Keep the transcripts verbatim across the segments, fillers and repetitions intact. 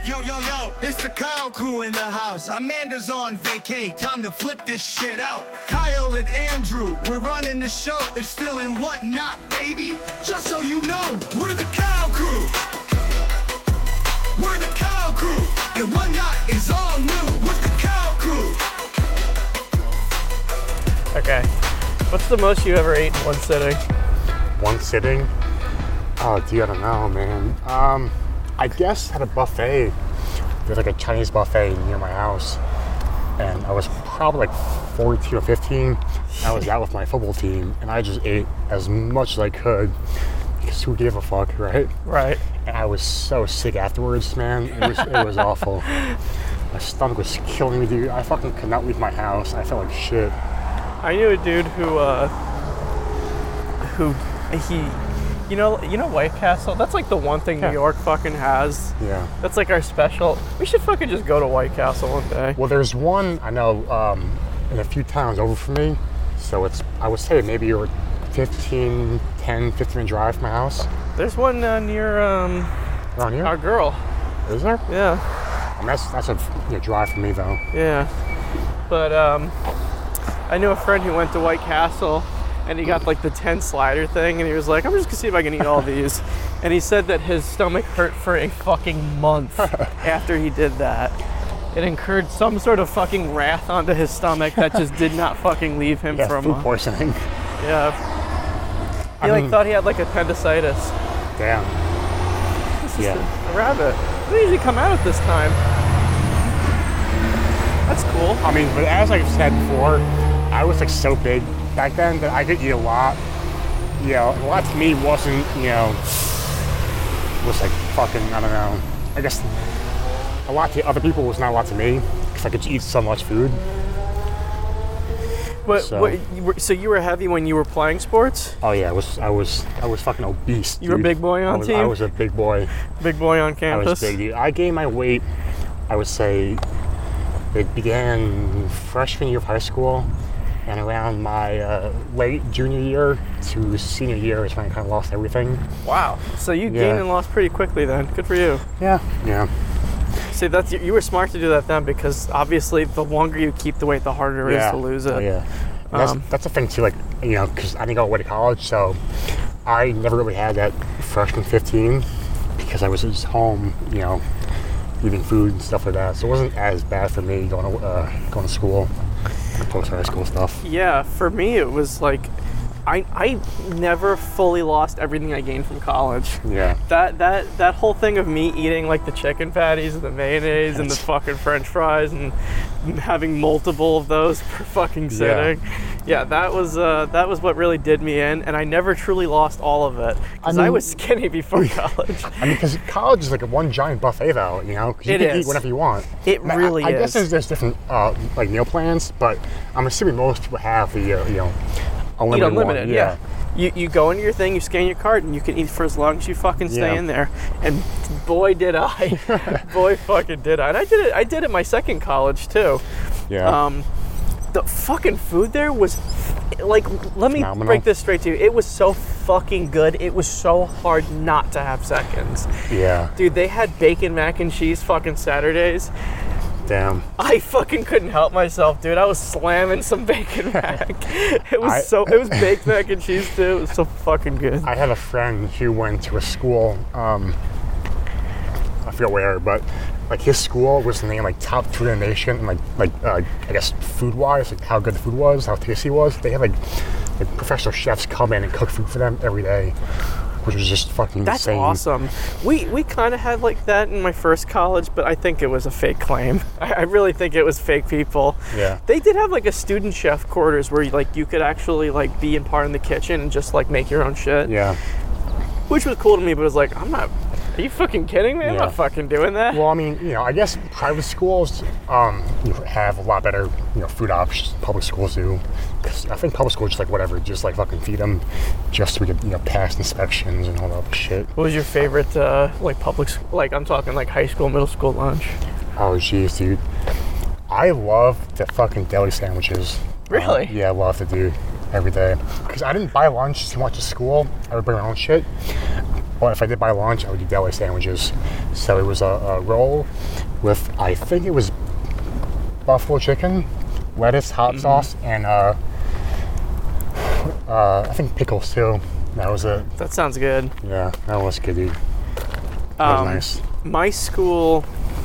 Yo, yo, yo, it's the Kyle crew in the house. Amanda's on vacay, time to flip this shit out. Kyle and Andrew, we're running the show. It's still in Whatnot, baby. Just so you know, we're the Kyle crew. We're the Kyle crew. And Whatnot is all new with the Kyle crew. Okay. What's the most you ever ate in one sitting? One sitting? Oh, dude, I don't know, man. Um, I guess at a buffet. There's like a Chinese buffet near my house. And I was probably like fourteen or fifteen. I was out with my football team, and I just ate as much as I could. Because who gave a fuck, right? Right. And I was so sick afterwards, man. It was, it was awful. My stomach was killing me, dude. I fucking could not leave my house. I felt like shit. I knew a dude who, uh, who, he, you know, you know White Castle? That's like the one thing Yeah. New York fucking has. Yeah. That's like our special. We should fucking just go to White Castle one day. Well, there's one I know um, in a few towns over from me. So it's, I would say maybe you're fifteen, ten, fifteen minute drive from my house. There's one uh, near um, Around here? our girl. Is there? Yeah, I mean, that's, that's a you know, drive for me, though. yeah. But um, I knew a friend who went to White Castle, and he got like the ten slider thing, and he was like, I'm just gonna see if I can eat all these. And he said that his stomach hurt for a fucking month after he did that. It incurred some sort of fucking wrath onto his stomach that just did not fucking leave him Yeah, for a food month. poisoning. Yeah. He I like mean- thought he had like appendicitis. Damn. This is Yeah. a rabbit. They usually come out at this time. That's cool. I mean, but as I've said before, I was like so big back then that I could eat a lot. You know, a lot to me wasn't, you know, was like fucking, I don't know. I guess a lot to other people was not a lot to me because I could eat so much food. But So- what, you were, so you were heavy when you were playing sports? Oh yeah, I was, I was, I was fucking obese. You were a dude. big boy on I was, team? I was a big boy. Big boy on I campus? was big, dude. I gained my weight. I would say it began freshman year of high school, and around my uh, late junior year to senior year is when I kind of lost everything. Wow. So you Yeah. gained and lost pretty quickly then. Good for you. Yeah. Yeah. See, that's you were smart to do that then, because obviously the longer you keep the weight, the harder it yeah. is to lose it. Oh, yeah. And that's Um, that's the thing too. Like you know, because I didn't go away to college, so I never really had that freshman fifteen because I was just home, you know, eating food and stuff like that. So it wasn't as bad for me going to uh, going to school, post high school stuff. Yeah, for me it was like I I never fully lost everything I gained from college. Yeah. That that that whole thing of me eating like the chicken patties and the mayonnaise and the Yes. fucking French fries and having multiple of those per fucking sitting. Yeah, that was uh, that was what really did me in, and I never truly lost all of it because I, I mean- was skinny before college. I mean, because college is like a one giant buffet, though. You know, 'cause you It can is. eat whatever you want. It And I- really I, I is. guess there's, there's different uh, like meal plans, but I'm assuming most people have the uh, you know unlimited, Eat unlimited, one. yeah. You you go into your thing, you scan your card, and you can eat for as long as you fucking stay Yeah. in there. And boy did I, boy fucking did I. And I did it. I did it my second college too. Yeah. Um, the fucking food there was like, let me Phenomenal. break this straight to you. It was so fucking good. It was so hard not to have seconds. yeah. Dude, they had bacon mac and cheese fucking Saturdays. Damn. I fucking couldn't help myself, dude. I was slamming some bacon mac. It was I- so, it was baked mac and cheese too. It was so fucking good. I had a friend who went to a school. Um, I forget where, but like his school was named like top two in the nation, and like like uh, I guess food wise, like how good the food was, how tasty it was. They had like like professional chefs come in and cook food for them every day, which was just fucking That's insane. awesome. We we kind of had like that in my first college, but I think it was a fake claim. I, I really think it was fake people. Yeah. They did have like a student chef quarters where like you could actually like be in part in the kitchen and just like make your own shit. Yeah. Which was cool to me, but it was like, I'm not. Are you fucking kidding me? I'm Yeah. not fucking doing that. Well, I mean, you know, I guess private schools um, you know, have a lot better, you know, food options than public schools do. Because I think public schools just like whatever, just like fucking feed them, just so we could, you know, pass inspections and all that other shit. What was your favorite, uh, like public, sc- like I'm talking like high school, middle school lunch? Oh, jeez, dude. I love the fucking deli sandwiches. Really? Uh, yeah, I love to do every day. Because I didn't buy lunch too much at school. I would bring my own shit. But if I did buy lunch, I would do deli sandwiches. So it was a, a roll with, I think it was buffalo chicken, lettuce, hot mm-hmm. sauce, and uh, uh, I think pickles too. That was it. That sounds good. Yeah, that was good, dude. That um, was nice. My school,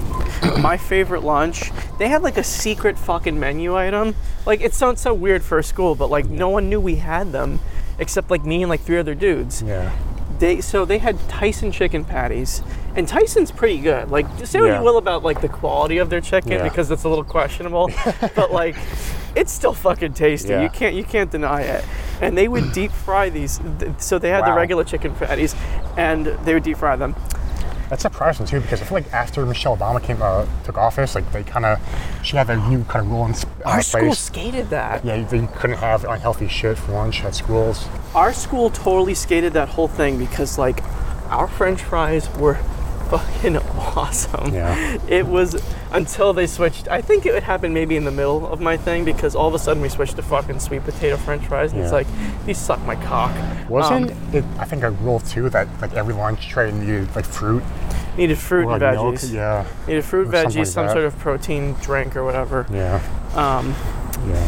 my favorite lunch, they had like a secret fucking menu item. Like, it sounds so weird for a school, but like no one knew we had them except like me and like three other dudes. Yeah. They so they had Tyson chicken patties, and Tyson's pretty good. Like, say what Yeah. you will about like the quality of their chicken Yeah. because it's a little questionable, but like it's still fucking tasty. Yeah. You can't you can't deny it. And they would deep fry these. So they had the Wow. regular chicken patties, and they would deep fry them. That's surprising too, because I feel like after Michelle Obama came uh, took office, like they kind of, she had a new kind of rule in uh, Our place. school skated that. Yeah, they couldn't have unhealthy shit for lunch at schools. Our school totally skated that whole thing because like our French fries were fucking awesome. Yeah. It was until they switched. I think it would happen maybe in the middle of my thing because all of a sudden we switched to fucking sweet potato French fries, and Yeah. it's like, these suck my cock. Wasn't Um, it, I think, a rule too that like every lunch tray needed like fruit needed fruit or and like veggies. milk? Yeah. Needed fruit, Or something veggies, like some that. sort of protein drink or whatever. Yeah. Um, Yeah.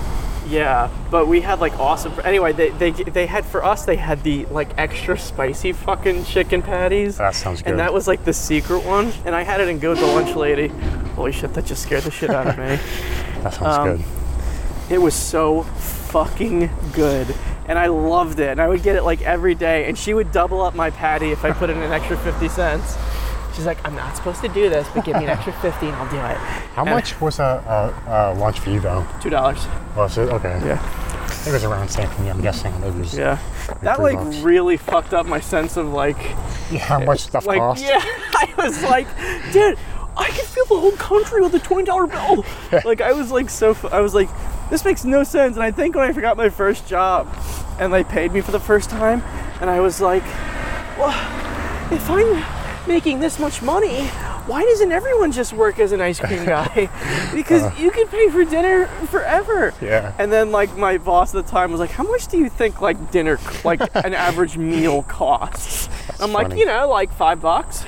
Yeah, but we had like awesome. Anyway, they they they had for us. They had the like extra spicy fucking chicken patties. That sounds good. And that was like the secret one. And I had it in Go with the Lunch Lady. Holy shit, that just scared the shit out of me. That sounds um, good. It was so fucking good, and I loved it. And I would get it like every day. And she would double up my patty if I put in an extra fifty cents. She's like, I'm not supposed to do this, but give me an extra fifty and I'll do it. How and much was a, a, a lunch for you though? Two dollars. Was it? Okay. Yeah. I think it was around the same for me, I'm guessing. Maybe it was Yeah. That three like bucks. really fucked up my sense of like. Yeah, how much stuff Like, cost? yeah, I was like, dude, I can fill the whole country with a twenty dollar bill. Like, I was like, so, I was like, this makes no sense. And I think when I forgot my first job and they paid me for the first time, and I was like, well, if I'm making this much money, why doesn't everyone just work as an ice cream guy? Because uh, you can pay for dinner forever. Yeah. And then like my boss at the time was like, how much do you think like dinner, like an average meal costs? That's I'm funny. like, you know, like five bucks.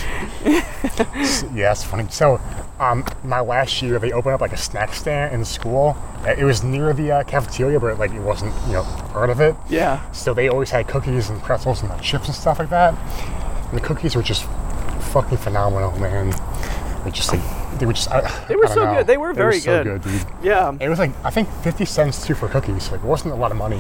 Yeah, it's funny. So, um, my last year, they opened up like a snack stand in school. It was near the uh, cafeteria, but like it wasn't, you know, part of it. Yeah. So they always had cookies and pretzels and like, chips and stuff like that. And the cookies were just fucking phenomenal, man. They just like they were just. I, They were I don't so know. good. They were They very were so good. good, dude. Yeah. It was like I think fifty cents too for cookies. Like it wasn't a lot of money.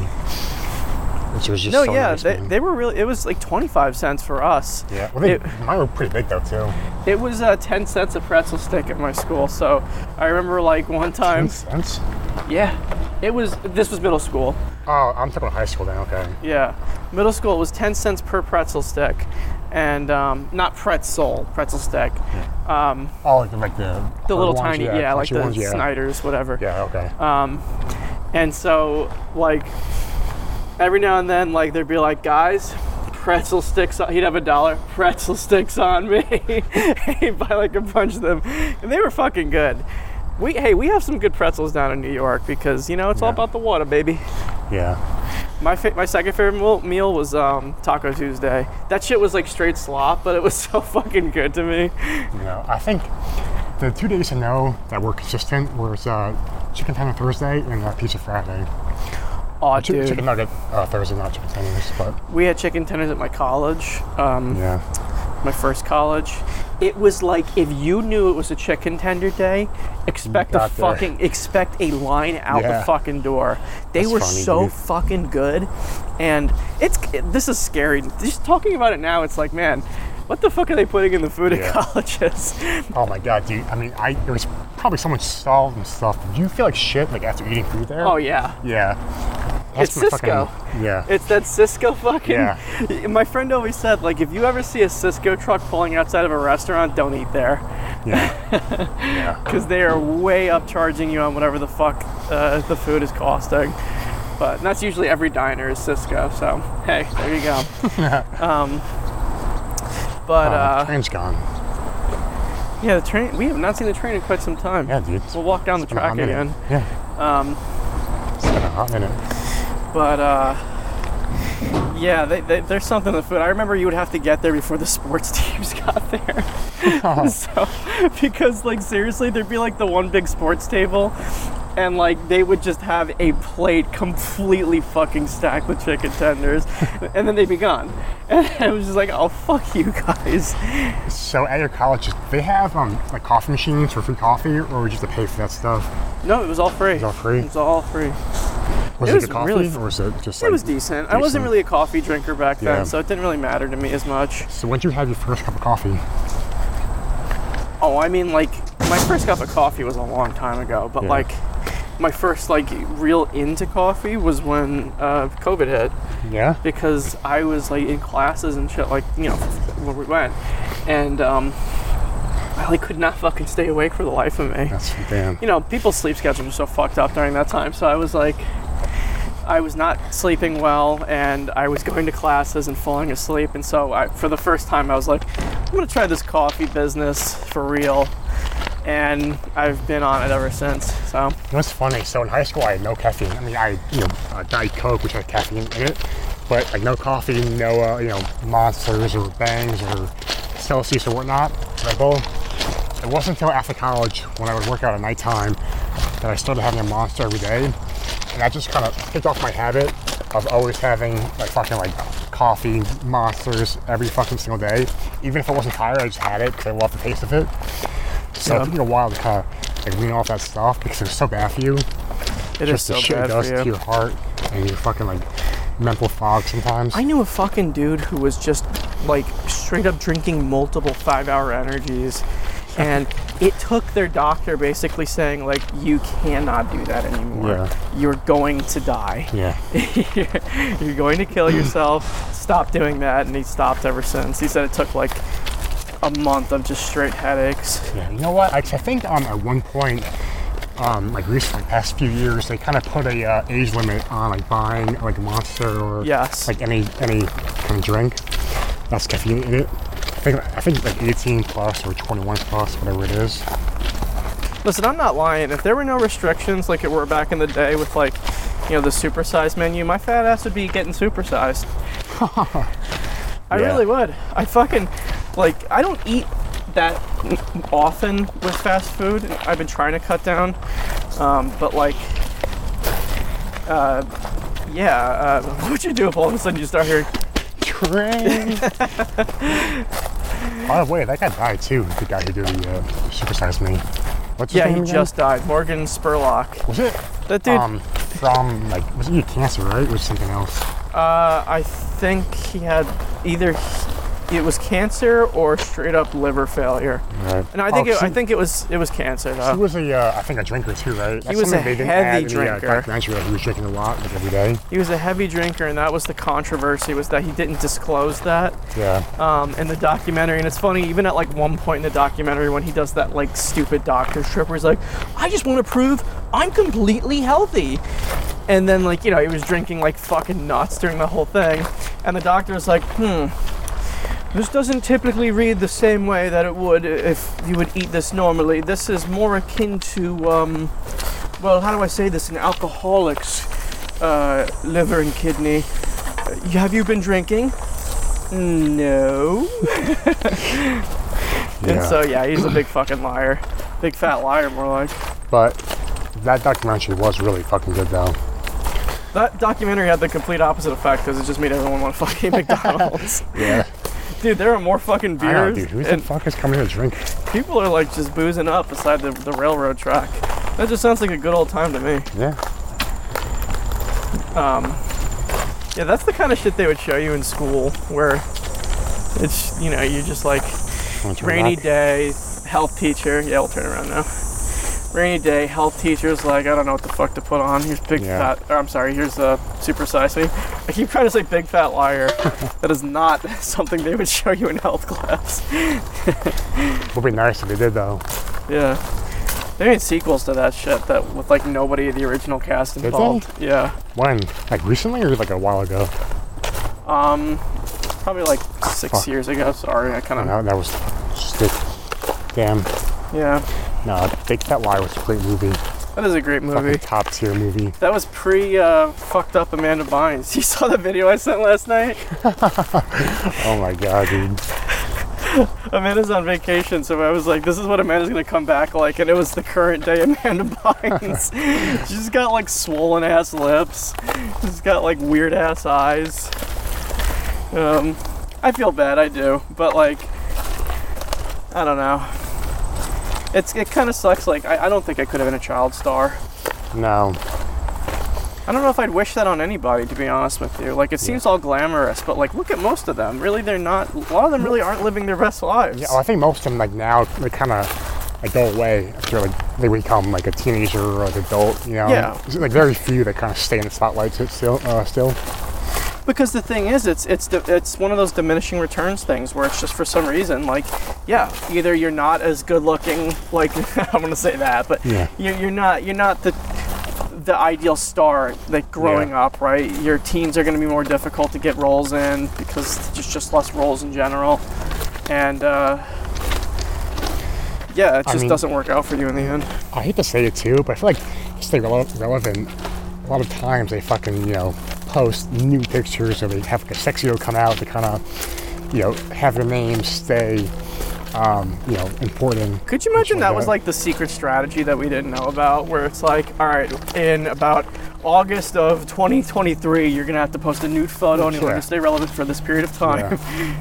Which was just No, so yeah, nice, they, man. they were really. It was like twenty-five cents for us. Yeah, well, they, It- mine were pretty big though too. It was uh, ten cents a pretzel stick at my school. So I remember like one time. Ten cents? Yeah, it was. This was middle school. Oh, I'm talking about high school then. Okay. Yeah, middle school was ten cents per pretzel stick, and um, not pretzel, pretzel stick. Um, Oh, like, like the the little ones, tiny, yeah, like crunchy the ones, yeah. Snyder's, whatever. Yeah. Okay. Um, and so like every now and then, like there'd be like, guys, pretzel sticks. On, he'd have a dollar, pretzel sticks on me. He'd buy like a bunch of them, and they were fucking good. We hey, we have some good pretzels down in New York because you know it's all Yeah. about the water, baby. Yeah. My fa- my second favorite meal, meal was um, Taco Tuesday. That shit was like straight slop, but it was so fucking good to me. You know, I think the two days in a row that were consistent was uh, Chicken Tender Thursday and uh, Pizza Friday. Aw, Ch- dude. Chicken Nugget uh, Thursday, not Chicken Tenders, but We had chicken tenders at my college, um, yeah. my first college. It was like if you knew it was a chicken tender day, expect a got there. fucking expect a line out Yeah. the fucking door. They That's were funny, so dude. fucking good, and it's this is scary. Just talking about it now, it's like, man, what the fuck are they putting in the food Yeah. at colleges? Oh my god, dude. I mean, I there was probably so much salt and stuff. Did you feel like shit like after eating food there? Oh yeah. Yeah. It's That's my Cisco. fucking- yeah. It's that Cisco fucking. Yeah. My friend always said, like, if you ever see a Cisco truck pulling outside of a restaurant, don't eat there, yeah. Yeah. because they are way up charging you on whatever the fuck uh, the food is costing. But that's usually every diner is Cisco. So hey, there you go. um, but Oh, uh, train's gone. yeah, the train. We have not seen the train in quite some time. Yeah, dude. We'll walk down the It's been a hot track minute. again. Yeah. Um, It's been a hot minute. but uh, Yeah, they, they, there's something in the food. I remember you would have to get there before the sports teams got there. Oh. So, because like seriously, there'd be like the one big sports table, and like they would just have a plate completely fucking stacked with chicken tenders, and then they'd be gone. And I was just like, oh fuck you guys. So at your college, they have um like coffee machines for free coffee, or would you have to pay for that stuff? No, it was all free. It was all free? It was all free. Was It it, was good coffee, really- or was it just It like? was decent. I wasn't decent? really a coffee drinker back then, Yeah. so it didn't really matter to me as much. So when did you have your first cup of coffee? Oh, I mean, like, my first cup of coffee was a long time ago, but Yeah. like, my first like real into coffee was when uh, COVID hit, Yeah. because I was like in classes and shit, like, you know, where we went, and um, I like could not fucking stay awake for the life of me. That's damn. You know, people's sleep schedules were so fucked up during that time, so I was like, I was not sleeping well, and I was going to classes and falling asleep, and so I, for the first time I was like, I'm gonna try this coffee business for real, and I've been on it ever since. So It was funny. So in high school, I had no caffeine. I mean, I you know uh, Diet Coke, which had caffeine in it, but like no coffee, no uh, you know Monsters or Bangs or Celsius or whatnot. Red Bull. It wasn't until after college, when I would work out at nighttime, that I started having a Monster every day, and that just kind of kicked off my habit of always having like fucking like coffee, Monsters every fucking single day. Even if I wasn't tired, I just had it because I love the taste of it. So Yeah. it took me a while to kind of like wean off that stuff because it was so bad for you. it is Just so the shit it bad does for to you. your heart and your fucking like mental fog sometimes. I knew a fucking dude who was just like straight up drinking multiple five hour energies, and it took their doctor basically saying like, you cannot do that anymore. Yeah. You're going to die. Yeah. You're going to kill yourself. Stop doing that. And he stopped ever since. He said it took like a month of just straight headaches. Yeah. You know what? I, I think um, at one point, um, like recently, past few years, they kind of put a uh, age limit on like buying like a Monster or Yes. like any any kind of drink that's caffeine in it. I think I think like eighteen plus or twenty-one plus, whatever it is. Listen, I'm not lying. If there were no restrictions like it were back in the day with like, you know, the supersized menu, my fat ass would be getting supersized. I Yeah. really would. I fucking, like, I don't eat that often with fast food. I've been trying to cut down. Um, but like, uh, yeah, uh, what would you do if all of a sudden you start hearing, Train. By the way, that guy died too. The guy who did the uh, supersized me. What's his yeah, name he again? just died. Morgan Spurlock. Was it? That dude, Um, from like, was it cancer, right? Or was it something else? uh, I think he had either, it was cancer or straight up liver failure. Right. And I think Oh, it, I he- think it was it was cancer He though. was a, uh, I think a drinker too, right? That's was a something they didn't heavy add in the, drinker. Uh, documentary, that he was drinking a lot, like every day. He was a heavy drinker, and that was the controversy, was that he didn't disclose that Yeah. um, in the documentary. And it's funny, even at like one point in the documentary when he does that like stupid doctor strip where he's like, I just want to prove I'm completely healthy. And then like, you know, he was drinking like fucking nuts during the whole thing. And the doctor was like, hmm, this doesn't typically read the same way that it would if you would eat this normally. This is more akin to, um, well, how do I say this? An alcoholic's uh, liver and kidney. Uh, have you been drinking? No. Yeah. And so, yeah, he's a big fucking liar. Big fat liar, more like. But that documentary was really fucking good, though. That documentary had the complete opposite effect because it just made everyone want to fucking eat McDonald's. Yeah. Dude, there are more fucking I know, beers. dude. Who the and fuck is coming here to drink? people are like just boozing up beside the, the railroad track. That just sounds like a good old time to me. Yeah. Um, yeah, that's the kind of shit they would show you in school where it's, you know, you're just like, Wanna turn rainy back? day, health teacher. Yeah, we'll turn around now. Rainy day, health teacher's like, I don't know what the fuck to put on. Here's big Yeah. fat, or I'm sorry, here's a super size me. I keep trying to say big fat liar. That is not something they would show you in health class. Would be nice if they did, though. Yeah. They made sequels to that shit that with like nobody of the original cast they? involved. Yeah. When? Like recently or like a while ago? Um, probably like six Fuck. years ago. Sorry, I kind of. No, that was just it. Damn. Yeah. No, Big Fat Lie was a great movie. That is a great movie. Fucking top tier movie. That was pre uh, fucked up Amanda Bynes. You saw the video I sent last night? Oh my god, dude. Amanda's on vacation, so I was like, this is what Amanda's gonna come back like, and it was the current day Amanda Bynes. She's got like swollen ass lips. She's got like weird ass eyes. Um, I feel bad, I do, but like, I don't know. It's it kind of sucks. Like, I, I don't think I could have been a child star. No. I don't know if I'd wish that on anybody, to be honest with you. Like, it seems all glamorous, but like, look at most of them. Really, they're not. A lot of them really aren't living their best lives. Yeah, well, I think most of them like now they kind of like go away after like they become like a teenager or an adult. You know. Yeah. There's, like very few that kind of stay in the spotlight still. Uh, still. Because the thing is, it's it's it's one of those diminishing returns things where it's just for some reason, like, yeah, either you're not as good looking, like I'm gonna say that, but Yeah. you're you're not you're not the the ideal star like growing Yeah. up, right? Your teens are gonna be more difficult to get roles in because there's just less roles in general, and uh, yeah, it I just mean- doesn't work out for you in the end. I hate to say it too, but I feel like to stay rele- relevant, a lot of times they fucking you know post new pictures or they have like a sex video come out to kind of you know have their name stay um, you know important. Could you imagine Shit that like was that. like the secret strategy that we didn't know about, where it's like, all right, in about August of twenty twenty-three, you're gonna have to post a nude photo and you're Yeah. gonna stay relevant for this period of time.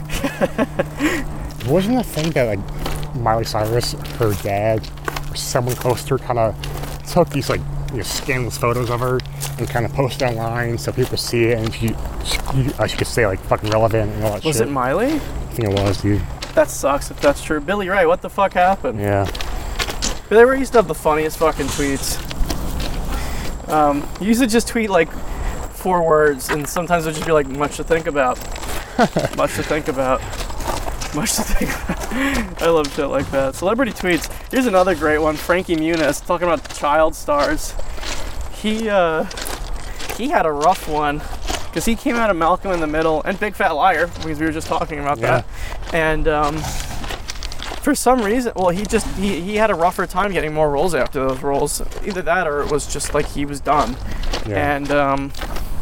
Wasn't the thing that like Miley Cyrus, her dad, or someone close to her, kind of took these like you know, scandalous photos of her and kind of posted online so people see it and she she, uh, she could stay like fucking relevant and all that Was shit. it Miley? I think it was, dude. That sucks if that's true. Billy Ray, what the fuck happened? Yeah. Billy Ray used to have the funniest fucking tweets. Um, he used to just tweet like four words, and sometimes it would just be like, much to think about. Much to think about. Much to think about. I love shit like that. Celebrity tweets. Here's another great one. Frankie Muniz, talking about child stars. He, uh, he had a rough one. Because he came out of Malcolm in the Middle and Big Fat Liar, because we were just talking about Yeah. that. And um, for some reason, well, he just, he, he had a rougher time getting more roles after those roles. Either that or it was just like he was done. Yeah. And um,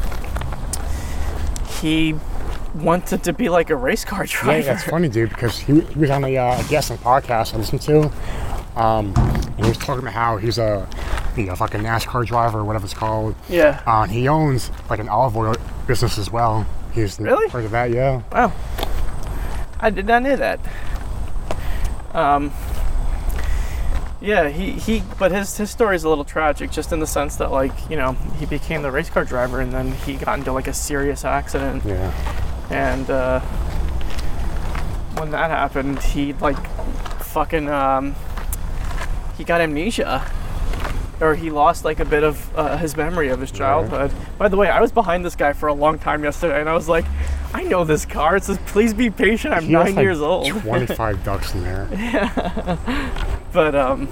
he wanted to be like a race car driver. Yeah, that's funny, dude, because he, he was on a uh, guest on podcast I listened to, um, and he was talking about how he's a you know, fucking NASCAR driver or whatever it's called. Yeah. Uh, and he owns like an olive oil business as well. He's Really? part of that, yeah. Wow. I did not know that. Um, yeah, he, he but his, his story is a little tragic, just in the sense that, like, you know, he became the race car driver and then he got into like a serious accident. Yeah. And uh, when that happened, he like fucking, um, he got amnesia. Or he lost like a bit of uh, his memory of his childhood. By the way, I was behind this guy for a long time yesterday, and I was like, I know this car. It says, please be patient. I'm He has, nine like, years old. twenty-five ducks in there. But um,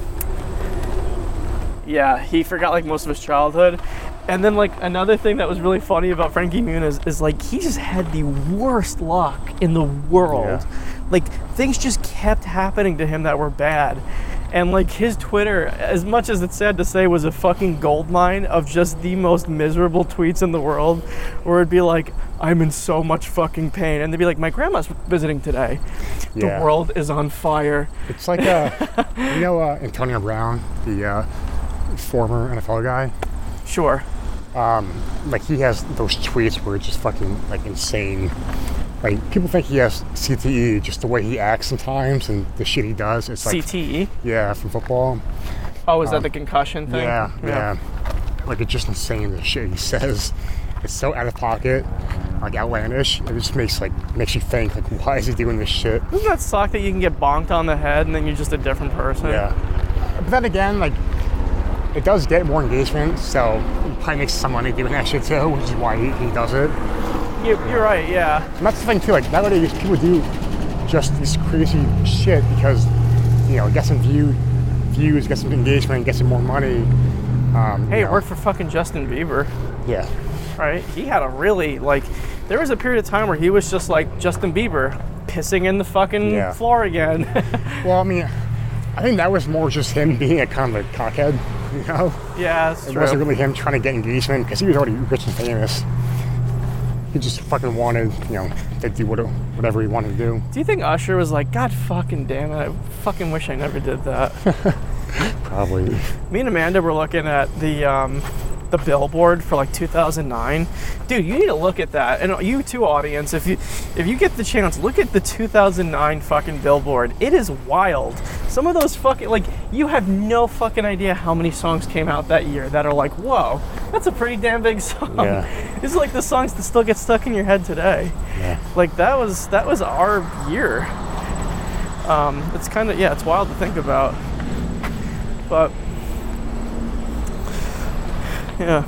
yeah, he forgot like most of his childhood. And then like another thing that was really funny about Frankie Muniz is like he just had the worst luck in the world. Yeah. Like things just kept happening to him that were bad. And like his Twitter, as much as it's sad to say, was a fucking goldmine of just the most miserable tweets in the world, where it'd be like, I'm in so much fucking pain. And they'd be like, my grandma's visiting today. Yeah. The world is on fire. It's like, uh, you know, uh, Antonio Brown, the uh, former N F L guy. Sure. Like he has those tweets where it's just fucking like insane. Like people think he has C T E just the way he acts sometimes and the shit he does. It's like C T E? yeah, from football. Oh, is that the concussion thing? Yeah, yeah, Like it's just insane the shit he says. It's so out of pocket, like outlandish. It just makes like makes you think like, why is he doing this shit? Doesn't that suck that you can get bonked on the head and then you're just a different person? Yeah. But then again, like it does get more engagement, so he probably makes some money doing that shit too, which is why he, he does it. You're, you're right, yeah. And that's the thing too, like nowadays people do just this crazy shit because, you know, get some view, views, get some engagement, get some more money. Um, Hey, you it know. worked for fucking Justin Bieber, Yeah. right? He had a really, like, there was a period of time where he was just like Justin Bieber, pissing in the fucking Yeah. floor again. Well, I mean, I think that was more just him being a kind of a cockhead, you know? Yeah, that's It true. wasn't really him trying to get engagement because he was already rich and famous. He just fucking wanted, you know, to do what- whatever he wanted to do. Do you think Usher was like, God fucking damn it, I fucking wish I never did that? Probably. Me and Amanda were looking at the um, the billboard for like two thousand nine. Dude, you need to look at that. And you too, audience, if you if you get the chance, look at the two thousand nine fucking billboard. It is wild. Some of those fucking, like, you have no fucking idea how many songs came out that year that are like, whoa, that's a pretty damn big song. Yeah. It's like the songs that still get stuck in your head today. Yeah. Like that was that was our year. Um, it's kind of, yeah, it's wild to think about. But yeah,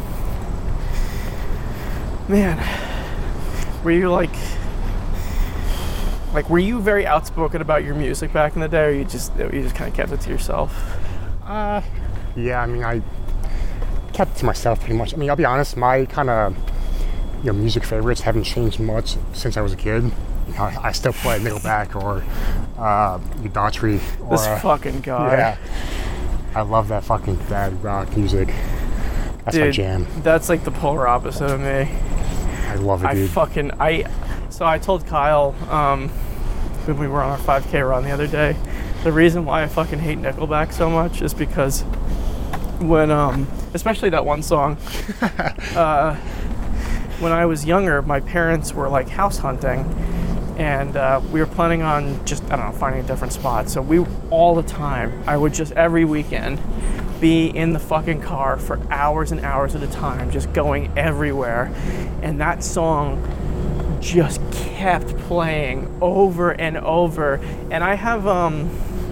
man, were you like, like, were you very outspoken about your music back in the day, or you just you just kind of kept it to yourself? Uh, yeah, I mean, I kept it to myself pretty much. I mean, I'll be honest, my kind of, you know, music favorites haven't changed much since I was a kid. You know, I, I still play Nickelback or uh, Daughtry. Or, This uh, fucking guy. Yeah. I love that fucking bad rock music. That's Dude, my jam. that's like the polar opposite of me. I love it, I dude. fucking I. So I told Kyle um, when we were on our five K run the other day, the reason why I fucking hate Nickelback so much is because when, um, especially that one song, uh, when I was younger, my parents were like house hunting, and uh, we were planning on just, I don't know, finding a different spot. So we, all the time, I would just every weekend be in the fucking car for hours and hours at a time, just going everywhere. And that song just kept playing over and over. And I have, um,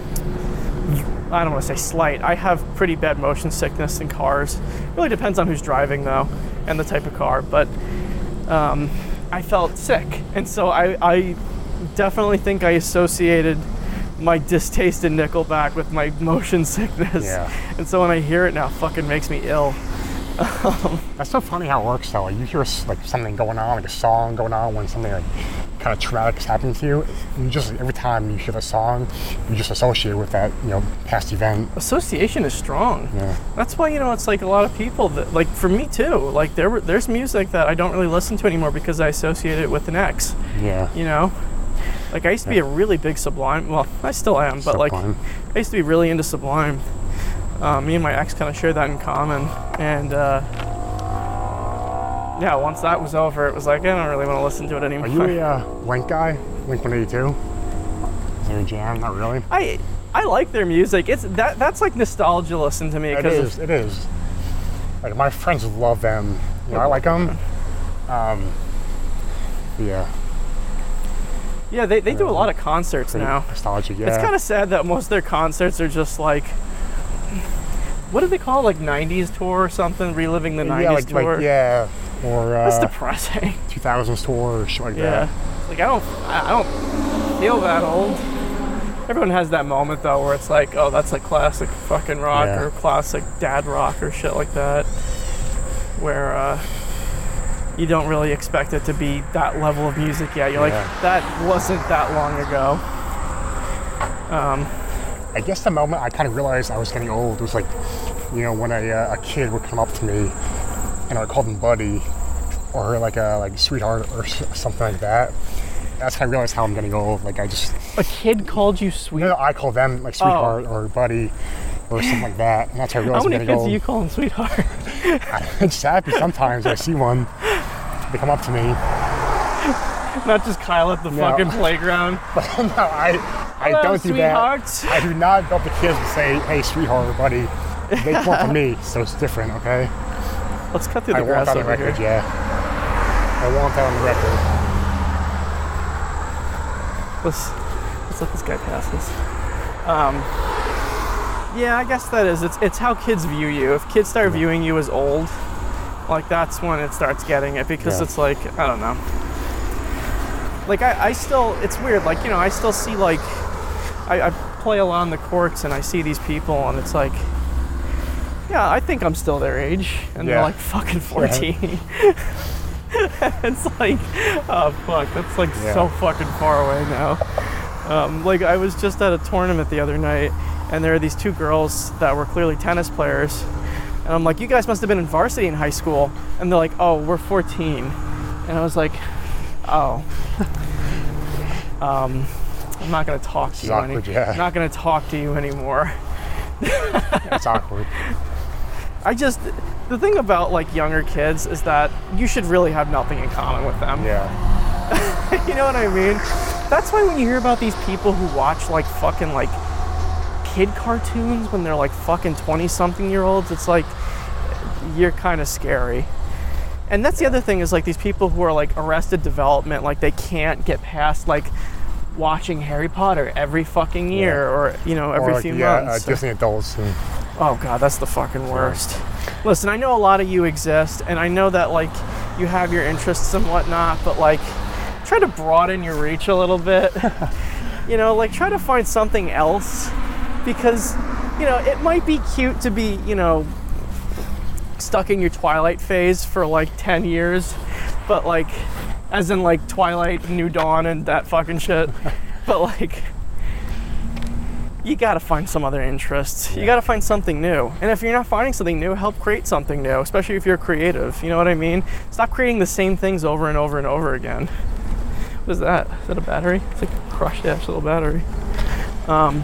I don't want to say slight, I have pretty bad motion sickness in cars. Really depends on who's driving though, and the type of car. But um, I felt sick. And so I, I definitely think I associated my distaste in Nickelback with my motion sickness. Yeah. And so when I hear it now, it fucking makes me ill. That's so funny how it works though. Like, you hear like something going on, like a song going on when something like kind of traumatic is happening to you. You just, every time you hear the song, you just associate with that, you know, past event. Association is strong. Yeah. That's why, you know, it's like a lot of people that, like for me too, like there were, there's music that I don't really listen to anymore because I associate it with an ex, Yeah. you know? Like I used to be a really big Sublime, well, I still am, but like Sublime. I used to be really into Sublime. Um, me and my ex kind of shared that in common, and uh, yeah, once that was over, it was like, I don't really want to listen to it anymore. Are you a uh, Blink guy? Blink one eighty-two? Is there a jam? Not really. I I like their music. It's that that's like nostalgia listen to me. It 'cause is. of- It is. Like my friends love them. You know, I like them. Um, yeah. Yeah, they, they do a lot of concerts Pretty now. nostalgic. Yeah. It's kind of sad that most of their concerts are just like, what do they call it? Like nineties tour or something? Reliving the nineties yeah, like, tour? like yeah, or That's uh, depressing. two thousands tour or shit like Yeah. that. Like I don't I I don't feel that old. Everyone has that moment though where it's like, oh, that's like classic fucking rock Yeah. or classic dad rock or shit like that. Where uh you don't really expect it to be that level of music yet. You're like, Yeah. that wasn't that long ago. Um, I guess the moment I kind of realized I was getting old was like, you know, when a, uh, a kid would come up to me and I would call them buddy or like a like sweetheart or s- something like that. That's how I realized how I'm getting old. Like I just, a kid called you sweet. you know, I call them like sweetheart or buddy or something like that. And that's how I How realized I'm many getting kids old. do you call them sweetheart? It just happens sometimes. I see one, they come up to me. Not just Kyle at the No. fucking playground. no, I, I Hello, don't do sweethearts. that. I do not go up to kids and say, hey, sweetheart or buddy. They come up to me, so it's different, okay? Let's cut through I the want grass that on over the record, here. yeah. I want that on the record. Let's, let's let this guy pass us. Um, yeah, I guess that is. It's it's how kids view you. If kids start viewing you as old, like that's when it starts getting it because Yeah. it's like, I don't know. Like I, I still, it's weird. Like, you know, I still see like, I, I play along the courts and I see these people and it's like, yeah, I think I'm still their age. And they're Yeah. like fucking fourteen. It's like, oh fuck, that's like Yeah. so fucking far away now. Um, like I was just at a tournament the other night and there are these two girls that were clearly tennis players. And I'm like, you guys must have been in varsity in high school. And they're like, oh, we're fourteen. And I was like, oh. um, I'm not going to talk to It's you awkward, any- yeah. I'm not going to talk to you anymore. It's awkward. I just, the thing about like younger kids is that you should really have nothing in common with them. Yeah. You know what I mean? That's why when you hear about these people who watch like fucking like kid cartoons when they're like fucking twenty something year olds, it's like, you're kind of scary. And that's the other thing is like these people who are like Arrested Development, like they can't get past like watching Harry Potter every fucking year Yeah. or, you know, every or like, few yeah, months. Uh, Disney adults. And, Oh God, that's the fucking worst. Listen, I know a lot of you exist, and I know that like you have your interests and whatnot, but like try to broaden your reach a little bit. You know, like try to find something else, because you know it might be cute to be, you know, stuck in your Twilight phase for like ten years, but like, as in like Twilight, New Dawn, and that fucking shit. But like, you gotta find some other interests. You gotta find something new. And if you're not finding something new, help create something new, especially if you're creative. You know what I mean? Stop creating the same things over and over and over again. What is that? Is that a battery? It's like a crushed ash little battery. Um,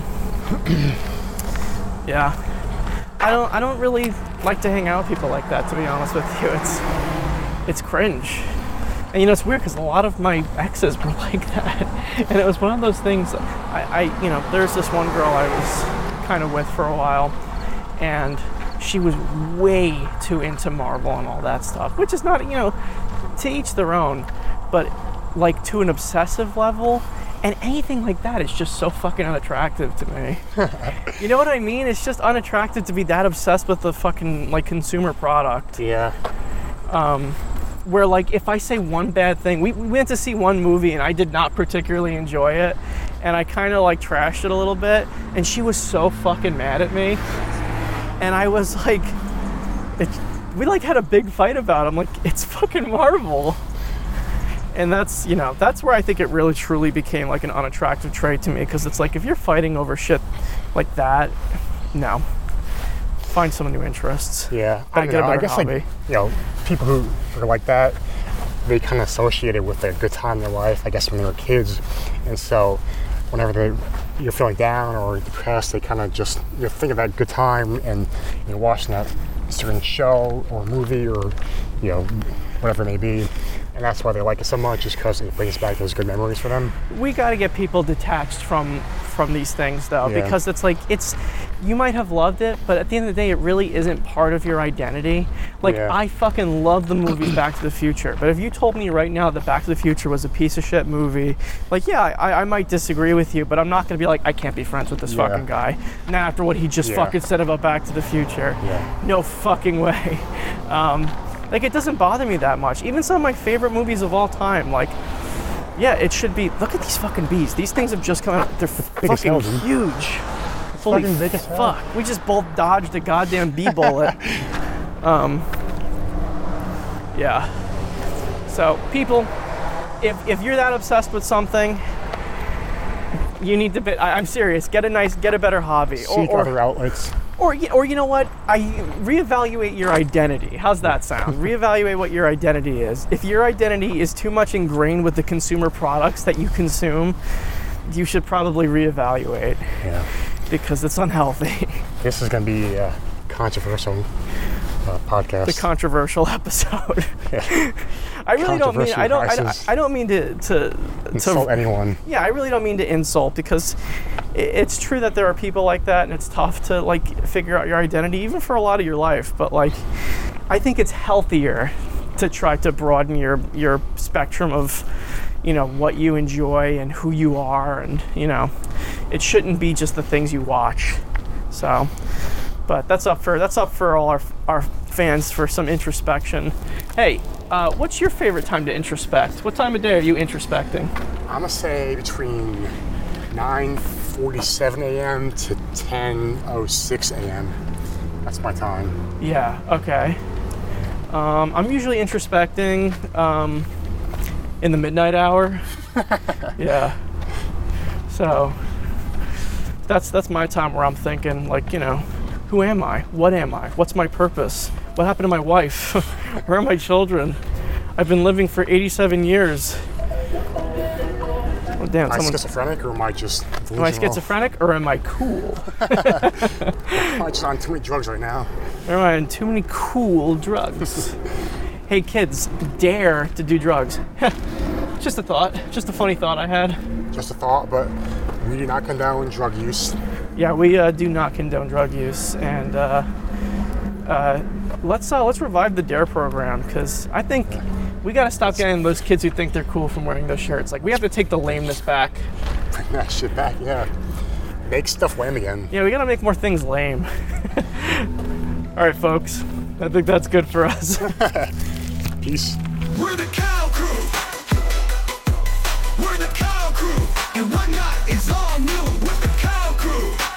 yeah. I don't I don't really like to hang out with people like that, to be honest with you. It's it's cringe. And you know, it's weird because a lot of my exes were like that. And it was one of those things, I, I you know, there's this one girl I was kind of with for a while, and she was way too into Marvel and all that stuff, which is not, you know, to each their own, but like to an obsessive level. And anything like that is just so fucking unattractive to me. You know what I mean? It's just unattractive to be that obsessed with the fucking like consumer product. yeah. Um, where like if I say one bad thing, we, we went to see one movie and I did not particularly enjoy it, and I kind of like trashed it a little bit, and she was so fucking mad at me, and I was like, it, we like had a big fight about it. I'm like, it's fucking Marvel. And that's, you know, that's where I think it really truly became like an unattractive trait to me, because it's like if you're fighting over shit like that, no. Find some new interests. Yeah, Gotta I, get a know, I better guess hobby. like, you know, people who are like that, they kind of associate it with a good time in their life, I guess, when they were kids. And so whenever they, you're feeling down or depressed, they kind of just, you know, think of that good time and you're watching that certain show or movie or, you know, whatever it may be. And that's why they like it so much, is because it brings back those good memories for them. We got to get people detached from from these things, though, Yeah. because it's like, it's, you might have loved it, but at the end of the day, it really isn't part of your identity. Like, Yeah. I fucking love the movies Back to the Future, but if you told me right now that Back to the Future was a piece of shit movie, like, yeah, I, I might disagree with you, but I'm not going to be like, I can't be friends with this Yeah. fucking guy. Now, after what he just Yeah. fucking said about Back to the Future. Yeah. No fucking way. Um, like, it doesn't bother me that much. Even some of my favorite movies of all time, like, yeah, it should be. Look at these fucking bees. These things have just come out. They're Big as fucking hell, dude. huge. Holy fucking big as hell. fuck. We just both dodged a goddamn bee bullet. um, yeah. So, people, if, if you're that obsessed with something, you need to be, I, I'm serious, get a nice, get a better hobby. Seek or, or, other outlets. or, y- or you know what? I reevaluate your identity. How's that sound? Reevaluate what your identity is. If your identity is too much ingrained with the consumer products that you consume, you should probably reevaluate, Yeah. because it's unhealthy. This is going to be a controversial uh, podcast. The controversial episode. Yeah. I really don't mean. I don't. I, don't- Controversial I don't mean to to Insult to. anyone. Yeah, I really don't mean to insult, because i- it's true that there are people like that, and it's tough to like figure out your identity, even for a lot of your life. But like, I think it's healthier to try to broaden your your spectrum of, you know, what you enjoy and who you are, and you know, it shouldn't be just the things you watch. So, but that's up for that's up for all our our fans for some introspection. Hey, uh, what's your favorite time to introspect? What time of day are you introspecting? I'm gonna say between nine forty-seven a.m. to ten oh six a.m. That's my time. Yeah. Okay. Um, I'm usually introspecting um, in the midnight hour. Yeah. So, that's that's my time where I'm thinking, like, you know, who am I? What am I? What's my purpose? What happened to my wife? Where are my children? I've been living for eighty-seven years. Oh, damn, Am I someone, schizophrenic or am I just am I delusional? schizophrenic or am I cool? Am I just on too many drugs right now? Or am I on too many cool drugs? Hey kids, dare to do drugs. Just a thought, just a funny thought I had. Just a thought, but we do not condone drug use. Yeah, we uh, do not condone drug use, and uh, uh, let's uh, let's revive the DARE program, because I think we got to stop getting those kids who think they're cool from wearing those shirts. Like, we have to take the lameness back. Bring that shit back, yeah. Make stuff lame again. Yeah, we got to make more things lame. All right, folks, I think that's good for us. Peace. We're the Cow Crew. We're the Cow Crew. And whatnot is all new with the Cow Crew.